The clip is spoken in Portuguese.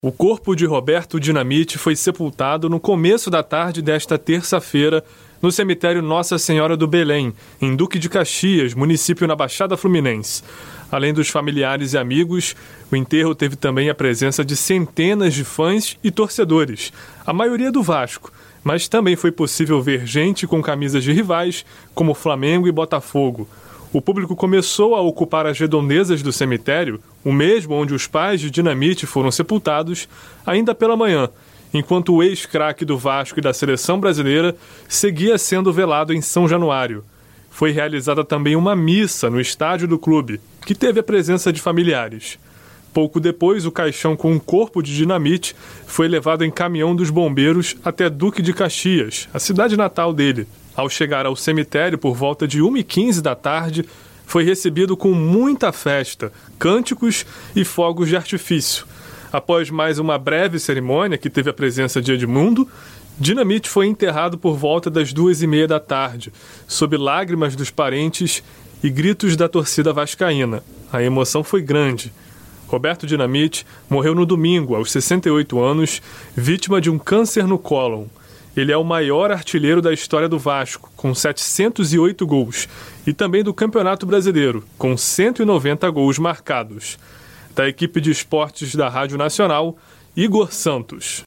O corpo de Roberto Dinamite foi sepultado no começo da tarde desta terça-feira no cemitério Nossa Senhora do Belém, em Duque de Caxias, município na Baixada Fluminense. Além dos familiares e amigos, o enterro teve também a presença de centenas de fãs e torcedores, a maioria do Vasco, mas também foi possível ver gente com camisas de rivais, como Flamengo e Botafogo. O público começou a ocupar as redondezas do cemitério, o mesmo onde os pais de Dinamite foram sepultados, ainda pela manhã, enquanto o ex-craque do Vasco e da seleção brasileira seguia sendo velado em São Januário. Foi realizada também uma missa no estádio do clube, que teve a presença de familiares. Pouco depois, o caixão com o corpo de Dinamite foi levado em caminhão dos bombeiros até Duque de Caxias, a cidade natal dele. Ao chegar ao cemitério por volta de 1h15 da tarde, foi recebido com muita festa, cânticos e fogos de artifício. Após mais uma breve cerimônia, que teve a presença de Edmundo, Dinamite foi enterrado por volta das 2h30 da tarde, sob lágrimas dos parentes e gritos da torcida vascaína. A emoção foi grande. Roberto Dinamite morreu no domingo, aos 68 anos, vítima de um câncer no cólon. Ele é o maior artilheiro da história do Vasco, com 708 gols, e também do Campeonato Brasileiro, com 190 gols marcados. Da equipe de esportes da Rádio Nacional, Igor Santos.